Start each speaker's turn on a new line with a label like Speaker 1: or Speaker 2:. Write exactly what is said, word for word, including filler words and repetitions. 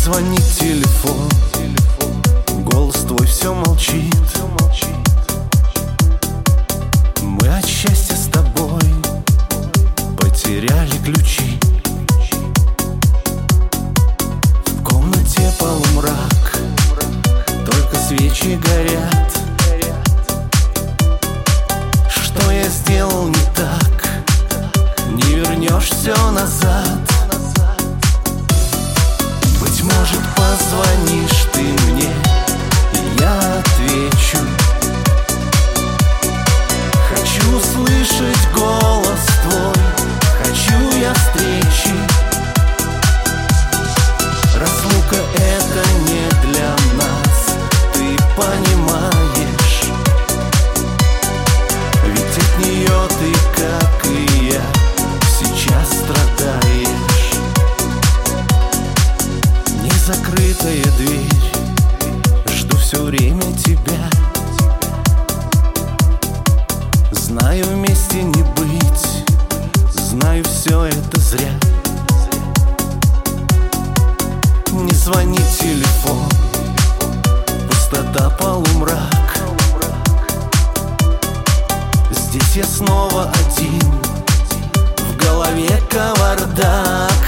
Speaker 1: звонит телефон, голос твой все молчит. Мы от счастья с тобой потеряли ключи. В комнате полумрак, только свечи горят. Что я сделал не так? Не вернешь все назад. Быть может, позвонишь ты мне, и я отвечу. Хочу услышать голос твой, хочу я встречи. Разлука — это не для нас, ты понимаешь. Ведь от нее ты, как и я, сейчас страдаешь. Закрытая дверь, жду все время тебя. Знаю, вместе не быть, знаю, все это зря. Не звонит телефон, пустота, полумрак. Здесь я снова один, в голове кавардак.